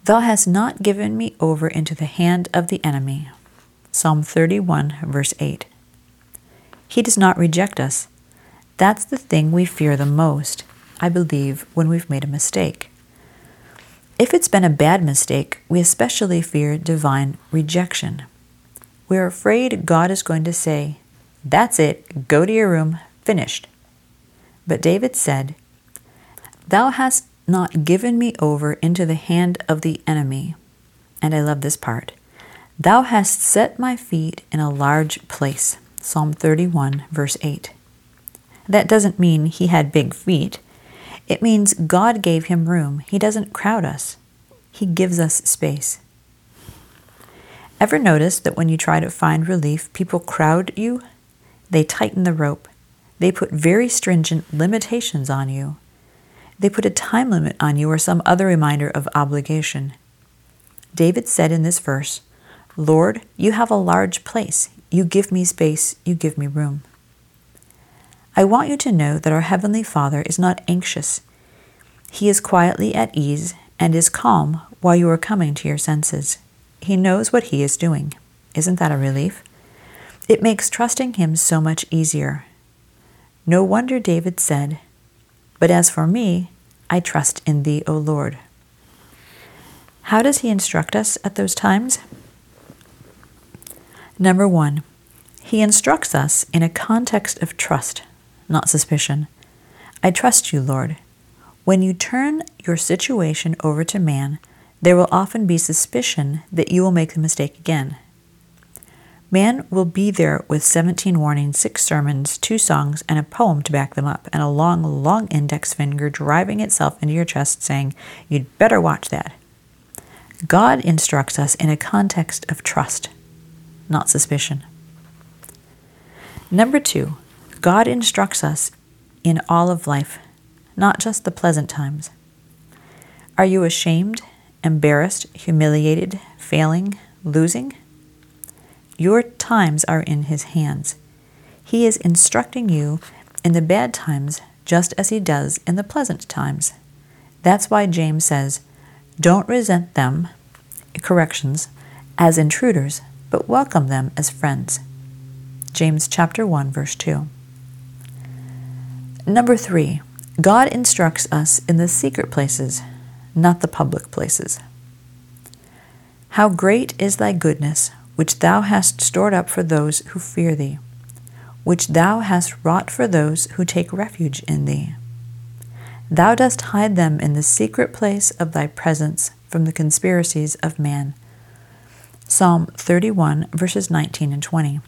Thou hast not given me over into the hand of the enemy. Psalm 31, verse 8. He does not reject us. That's the thing we fear the most, I believe, when we've made a mistake. If it's been a bad mistake, we especially fear divine rejection. We're afraid God is going to say, "That's it, go to your room, finished." But David said, "Thou hast not given me over into the hand of the enemy." And I love this part. "Thou hast set my feet in a large place." Psalm 31, verse 8. That doesn't mean he had big feet. It means God gave him room. He doesn't crowd us. He gives us space. Ever notice that when you try to find relief, people crowd you? They tighten the rope. They put very stringent limitations on you. They put a time limit on you or some other reminder of obligation. David said in this verse, "Lord, you have a large place. You give me space. You give me room." I want you to know that our Heavenly Father is not anxious. He is quietly at ease and is calm while you are coming to your senses. He knows what He is doing. Isn't that a relief? It makes trusting Him so much easier. No wonder David said, "But as for me, I trust in Thee, O Lord." How does He instruct us at those times? Number 1, He instructs us in a context of trust, not suspicion. I trust you, Lord. When you turn your situation over to man, there will often be suspicion that you will make the mistake again. Man will be there with 17 warnings, 6 sermons, 2 songs, and a poem to back them up, and a long, long index finger driving itself into your chest saying, "You'd better watch that." God instructs us in a context of trust, not suspicion. Number 2, God instructs us in all of life, not just the pleasant times. Are you ashamed, embarrassed, humiliated, failing, losing? Your times are in His hands. He is instructing you in the bad times just as He does in the pleasant times. That's why James says, "Don't resent them," corrections, "as intruders, but welcome them as friends." James chapter 1, verse 2. Number 3, God instructs us in the secret places, not the public places. How great is Thy goodness, which Thou hast stored up for those who fear Thee, which Thou hast wrought for those who take refuge in Thee. Thou dost hide them in the secret place of Thy presence from the conspiracies of man. Psalm 31, verses 19 and 20.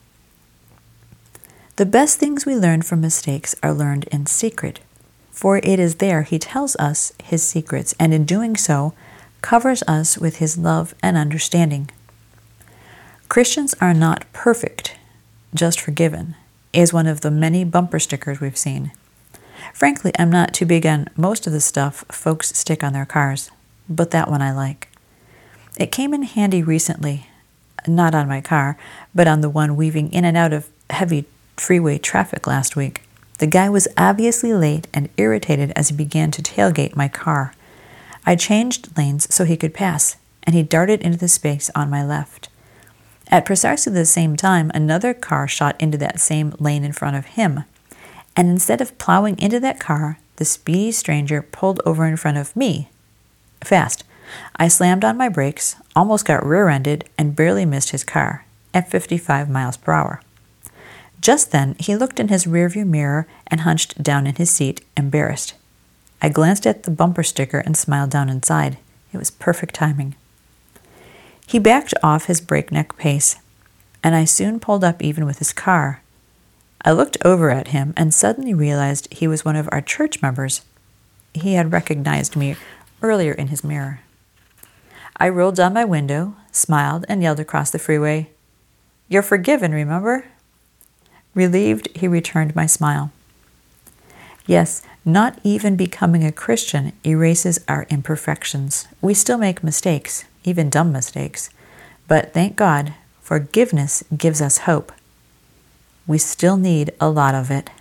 The best things we learn from mistakes are learned in secret, for it is there He tells us His secrets, and in doing so, covers us with His love and understanding. Christians are not perfect, just forgiven, is one of the many bumper stickers we've seen. Frankly, I'm not too big on most of the stuff folks stick on their cars, but that one I like. It came in handy recently, not on my car, but on the one weaving in and out of heavy freeway traffic last week. The guy was obviously late and irritated as he began to tailgate my car. I changed lanes so he could pass, and he darted into the space on my left. At precisely the same time, another car shot into that same lane in front of him, and instead of plowing into that car, the speedy stranger pulled over in front of me. Fast. I slammed on my brakes, almost got rear-ended, and barely missed his car, at 55 miles per hour. Just then, he looked in his rearview mirror and hunched down in his seat, embarrassed. I glanced at the bumper sticker and smiled down inside. It was perfect timing. He backed off his breakneck pace, and I soon pulled up even with his car. I looked over at him and suddenly realized he was one of our church members. He had recognized me earlier in his mirror. I rolled down my window, smiled, and yelled across the freeway, "You're forgiven, remember?" Relieved, he returned my smile. Yes, not even becoming a Christian erases our imperfections. We still make mistakes, even dumb mistakes. But thank God, forgiveness gives us hope. We still need a lot of it.